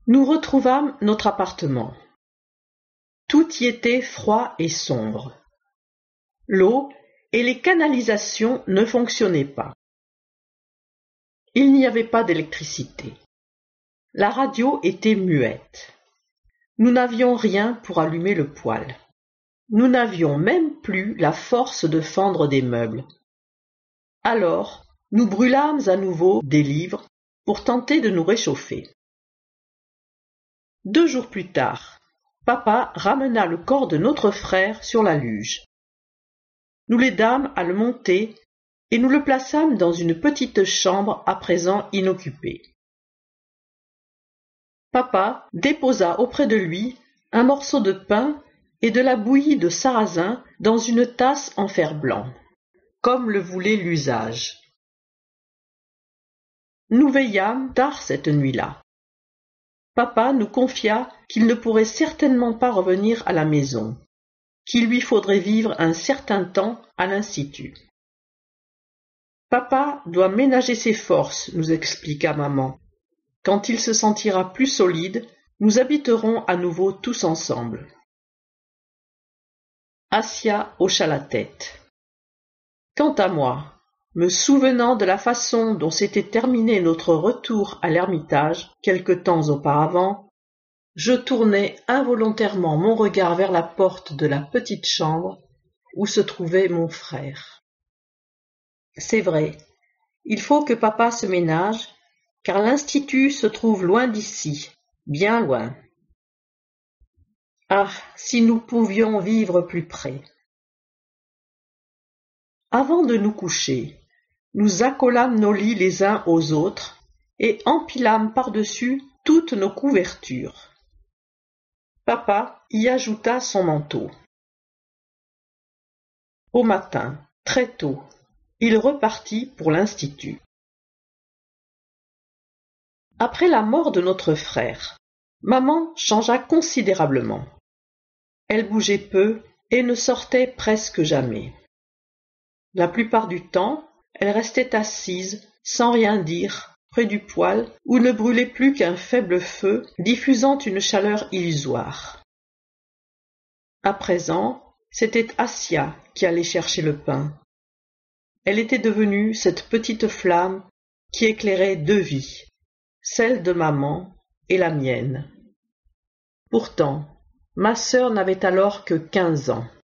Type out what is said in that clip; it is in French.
Nous retrouvâmes notre appartement. Tout y était froid et sombre. L'eau et les canalisations ne fonctionnaient pas. Il n'y avait pas d'électricité. La radio était muette. Nous n'avions rien pour allumer le poêle. Nous n'avions même plus la force de fendre des meubles. Alors, nous brûlâmes à nouveau des livres pour tenter de nous réchauffer. 2 jours plus tard, papa ramena le corps de notre frère sur la luge. Nous l'aidâmes à le monter et nous le plaçâmes dans une petite chambre à présent inoccupée. Papa déposa auprès de lui un morceau de pain et de la bouillie de sarrasin dans une tasse en fer blanc, comme le voulait l'usage. Nous veillâmes tard cette nuit-là. Papa nous confia qu'il ne pourrait certainement pas revenir à la maison, qu'il lui faudrait vivre un certain temps à l'Institut. Papa doit ménager ses forces, nous expliqua maman. Quand il se sentira plus solide, nous habiterons à nouveau tous ensemble. Assia hocha la tête. Quant à moi, me souvenant de la façon dont s'était terminé notre retour à l'Ermitage quelque temps auparavant, je tournai involontairement mon regard vers la porte de la petite chambre où se trouvait mon frère. C'est vrai, il faut que papa se ménage, car l'Institut se trouve loin d'ici, bien loin. Ah, si nous pouvions vivre plus près. Avant de nous coucher, nous accolâmes nos lits les uns aux autres et empilâmes par-dessus toutes nos couvertures. Papa y ajouta son manteau. Au matin, très tôt, il repartit pour l'Institut. Après la mort de notre frère, maman changea considérablement. Elle bougeait peu et ne sortait presque jamais. La plupart du temps, elle restait assise, sans rien dire, près du poêle, où ne brûlait plus qu'un faible feu, diffusant une chaleur illusoire. À présent, c'était Assia qui allait chercher le pain. Elle était devenue cette petite flamme qui éclairait 2 vies, celle de maman et la mienne. Pourtant, ma sœur n'avait alors que 15 ans.